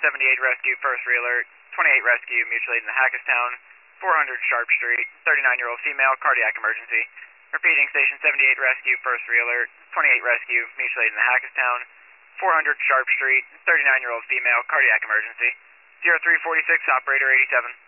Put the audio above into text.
78 Rescue, first realert, 28 Rescue, mutual aid in the Hackestown, 400 Sharp Street, 39-year-old female, cardiac emergency. Repeating, Station 78 Rescue, first realert, 28 Rescue, mutual aid in the Hackestown, 400 Sharp Street, 39-year-old female, cardiac emergency. 0346, operator 87.